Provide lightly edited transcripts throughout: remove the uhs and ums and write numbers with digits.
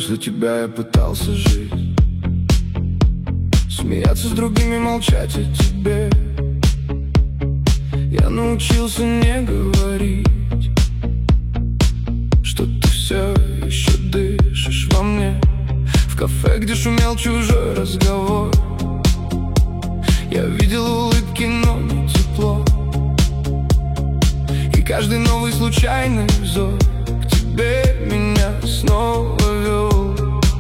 После тебя я пытался жить, смеяться с другими, молчать о тебе. Я научился не говорить, что ты все еще дышишь во мне. В кафе, где шумел чужой разговор, я видел улыбки, но не тепло. И каждый новый случайный взор к тебе меня снова вел.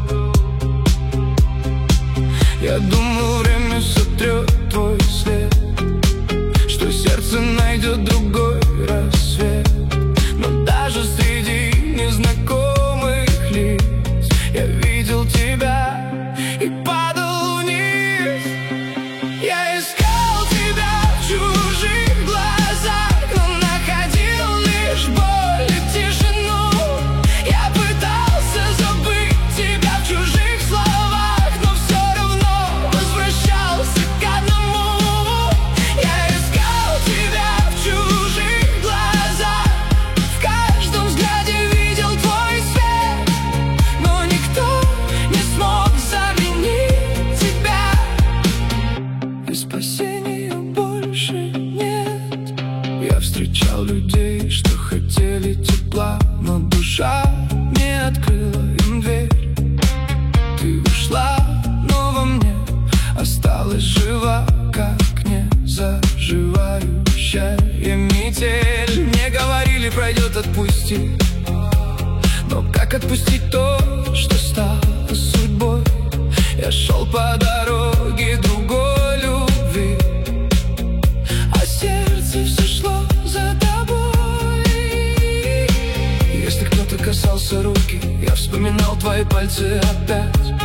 Я думал, время сотрет твой след, что сердце найдет другой рассвет. Но даже среди незнакомых лиц я видел тебя и падал вниз. Я искал тебя в чужих глазах, но находил лишь боль и тишину. Я пытался забыть тебя в чужих словах, но все равно возвращался к одному. Я искал тебя в чужих глазах, в каждом взгляде видел твой свет, но никто не смог заменить тебя. И спасения больше нет. Я встречал людей, что хотели тепла, но душа не открыла им дверь. Ты ушла, но во мне осталась жива, как не заживающая метель. Мне говорили, пройдет, отпусти, но как отпустить то, что стало судьбой? Я шел по дороге другой любви, а сердце все шло за тобой. Если кто-то касался руки, я вспоминал твои пальцы опять.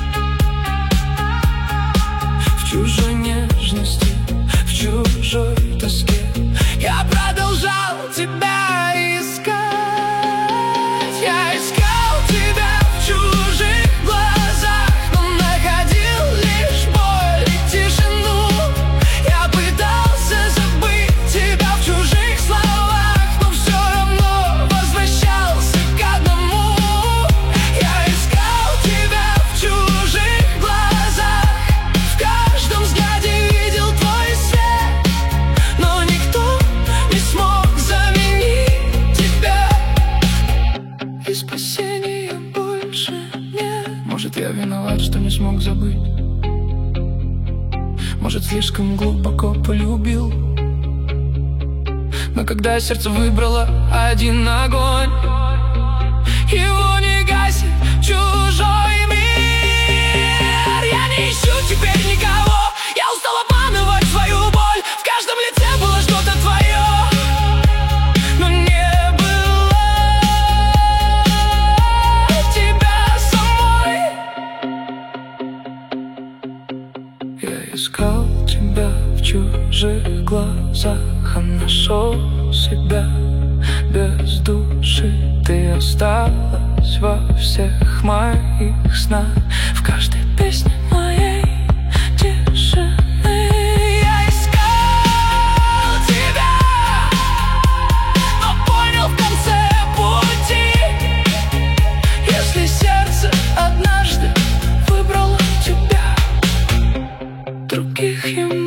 В чужой нежности, в чужой тоске я продолжал тебя искать. Я искал тебя в чужих глазах, но находил лишь боль и тишину. Я пытался забыть тебя в чужих словах, но все равно возвращался к одному. Я искал тебя в чужих глазах, в каждом взгляде видел твой свет, но никто не смог заменить тебя. И спасения больше нет. Может, я виноват, что не смог забыть. Может, слишком глубоко полюбил. Но когда сердце выбрало один огонь, его не гасит чужой мир. Я не ищу теперь никого, я устал обманывать свою боль. В каждом лице было что-то твое, но не было тебя самой. Я искал тебя в чужих глазах, а нашел себя без души. Ты осталась во всех моих снах, в каждой песне моей тишины. Я искал тебя, но понял в конце пути: если сердце однажды выбрало тебя, других ему